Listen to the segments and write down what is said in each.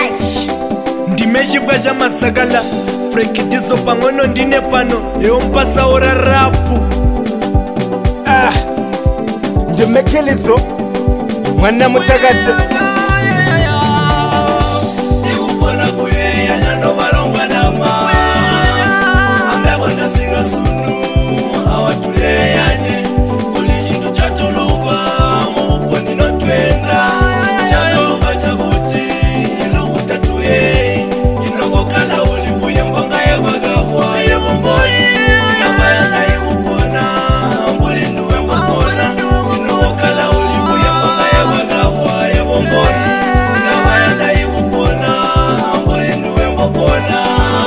touch. Ndimeshibwa chamasakala Frekidizo pang'ono ndine pano eompasa ora rapu. Ndimekilizo mwana mutakata Ikupona kuyeya nyando balongwa dama Ambebona singa sunu awatuleyanye Kuli chintu chatuluba muuponi notwenda Chatuluba chakuti ilu utatuye Inogokala ulibuye mbonga yebagawa yebomboyi Yamayana ikupona mbuli nduwe mbokona Inogokala ulibuye mbonga yebagawa yebomboyi Yamayana ikupona mbuli nduwe mbokona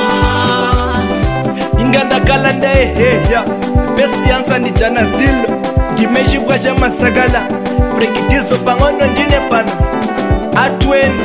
ingandakala ndaeheya besi yansa ndijana zilo ndimeshibwa chamasakala Frekidizo pang'ono ndine pano atweni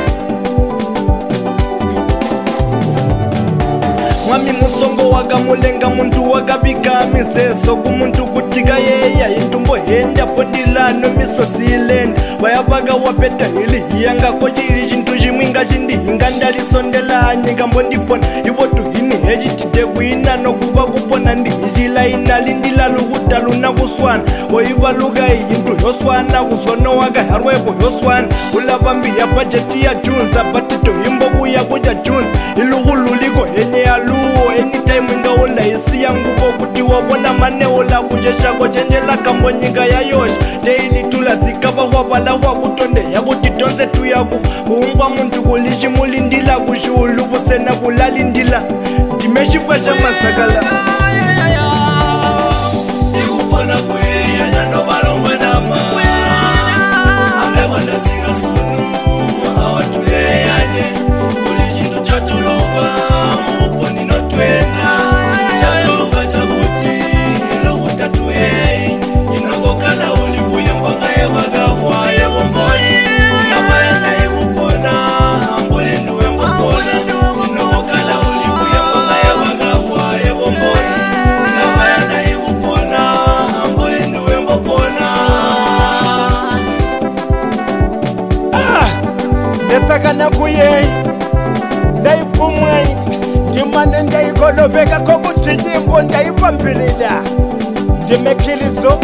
Mwami musongo wakamulenga muntu wakabika miseso kumuntu kutika yeya intumbo henda pondilano misosilenda wayabaka wapeta hili hiyanga kochili chintu chimwinga chindi hinga ndalisondela nyika mbondipona iwotu hini hechitite kuina nokuva kupona ndi hichila inali ndilalukuta luna kuswana woivaluka hintu yoswana kusono wakaharwepo yoswana ulapambi ya bajeti ya junza batito himbo kuya kuja junza iluhululiko henye ya luo anytime ngaula isi yangu kuti wabona maneola kucheshako chenjela kambonyika ya yosha daily tula zikava wabala wakutonde yakuti tonse tuyaku kuungwa muntu kulishi mulindila kushulu kusena kulalindila ndimeshibwa chamasakala Ikupona kuyeya nyando balongwa dama Ambebona singa sunu awatuleyanye Kuli chintu chatuluba muuponi notwenda Chatuluba chakuti ilu utatuye Inogokala ulibuye mbonga yebagawa yebomboyi Yamayana ikupona mbuli nduwe mbokona Inogokala ulibuye mbonga yebagawa yebomboyi Yamayana ikupona mbuli nduwe mbokona ndesakana kuyeyi ndaipumwaika ndimane ndaikolobeka kokuti nyimbo ndaipambilila ndimekilizo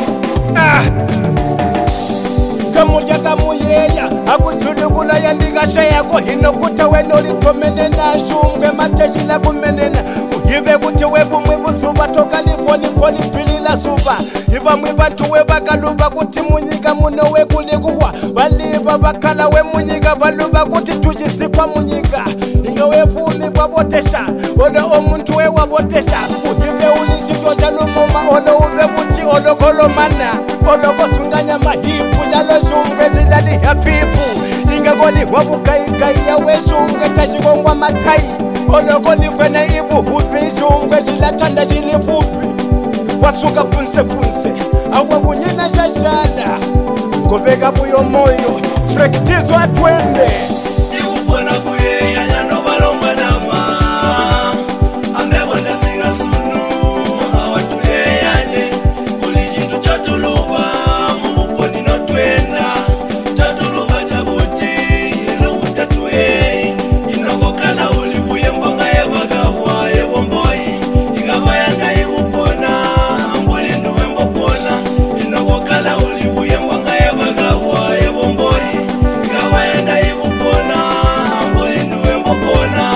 kamulya kamuyeya akuchulukula yandikasha yako hino kuti wenolitomene nashumge mateshila kumenena uyive kuti webumwe buzuba tokaliponiphoni philila zuba ivamwe bantu webakaluba kuti munyika muno wekulikuwa valiva vakhala wemunyika valuva kuti tuchisikwa munyika inga wevumi kwavotesha olo omuntu wewavotesha uyive ulisitwa jalumuma olo uve kuti olokolomana olokosunganya mahipu jalosumge zilali hapipu ingakoni wavukaikai yawesumge tashikongwa matai olokolikwena ivuhuvi shumge zilatanda zilipupi wasuka punse awakunyina shashala ngobeka buyo moyo Frekidizo atwende Ikupona kuyeya nyando balongwa dama Ambebona singa sunu awatuleyanye Kuli chintu chatuluba muuponi notwenda Chatuluba chakuti ilu utatuye Inogokala ulibuye mbonga yebagawa yebomboyi Ikabayanga ikupona mbuli nduwe mbokona Inogokala ulibuye mbonga yebagawa yebomboyi Ikabayanga ikupona mbuli nduwe mbokona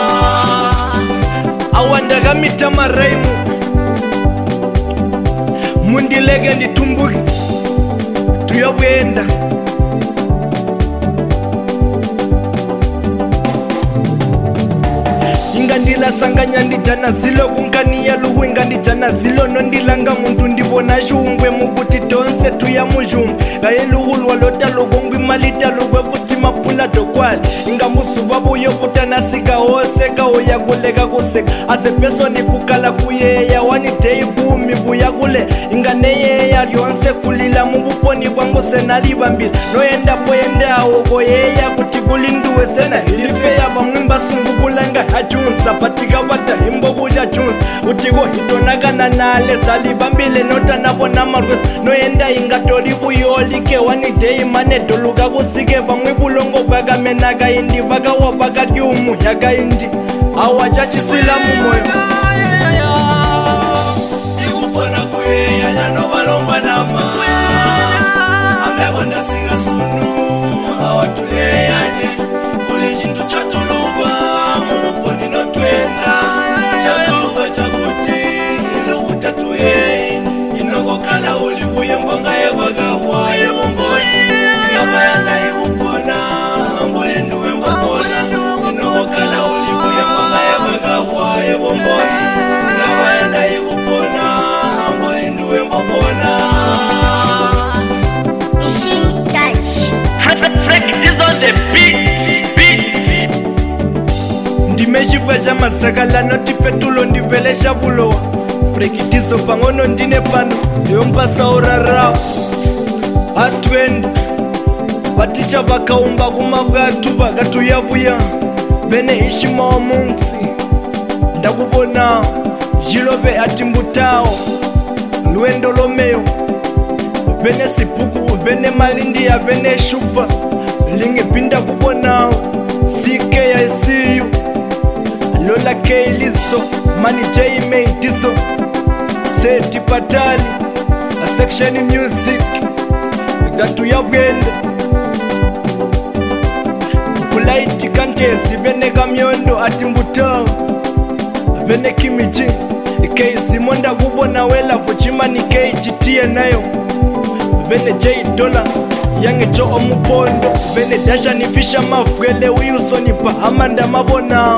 awandakamita maraimu mundileke nditumbuke tuyabuyenda ingandilasanganya ndijana zilo kunkaniya luhu ingandijana zilo nondilanga muntu ndibona xiungwe mukuti tonse tuya mujumbe kaye luhu lwalota lokongwi malita lokwe kuti mapula dokwali ingamusuva vuyo kutanasika hose kaoya kuleka kuseka asepesoni kukala kuyeya wani dei kumi vuya kule inganeyeya lyonse kulila muvuponi bwangu senalivambila noyendapo yendawo koyeya kuti kulinduwe sena ilifeya vamwimba sungu kulanga hachunsa patika wata himbo kuja chunsa utiko hitonakana nale salibambile nota nabona marwes noenda ingatoli buyolike wanidei mane doluka kusike bamwe bulongo bwakamenaka indi bakawa bakatyumu yakaindi awachachisila mumoyo ikupona kuyeya nyano balomba nama amebona singa sunu awatuyeyane uli chintu chatuluba mumuponi notwenda chatuluba chakuti ilukutatuyei inokokala uli buyembonga yebagahwaye mumboyi yabayana ikupona mbuli nduwembakona inokokala uli buyembonga yebagahwaye mumboyi yabayana ikupona mbuli nduwembakona. ndimeshibwa cha masakala noti petulo ndivelesha bulowa frekitizo pangono ndine pano ndiyompasa urarao atwende vaticha vakaumba kumabwatu vakatuyavuya vene heshima wa munsi ndakubonao jilove atimbutao lwendo lomeo vene sipuku vene malindia vene shupa lingepinda kubonao sike ya isiyu lola keiliso mani jaime diso seti patali a section music gatu ya bwende kulaiti kantesi vene kamyondo atimbutao vene kimiji keisi monda kubona wela fuchimani keichitie nayo vene J dola yange cho omupondo vene dasha nifisha mafwele uyusonipa amanda mabonao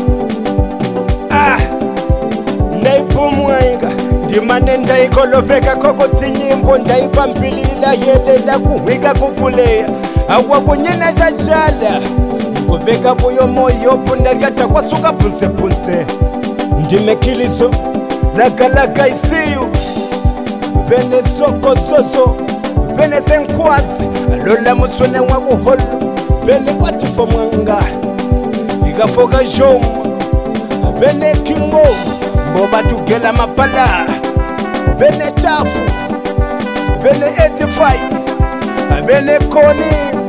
ndaipumwenga ndimane ndaikolopeka kokoti nyimbo ndaipampilila yelela kuhwika kupuleya akwakunyena shashala nkupeka buyo moyopo ndalikata kwasuka punsepunse ndimekiliso lakalaka isiyu vene sokososo vene senkwazi alola musone mwakuholo vene kwatifo mwanga ikafoka jomwa vene kingo mboba tugela mapala vene tafu vene 85 vene koni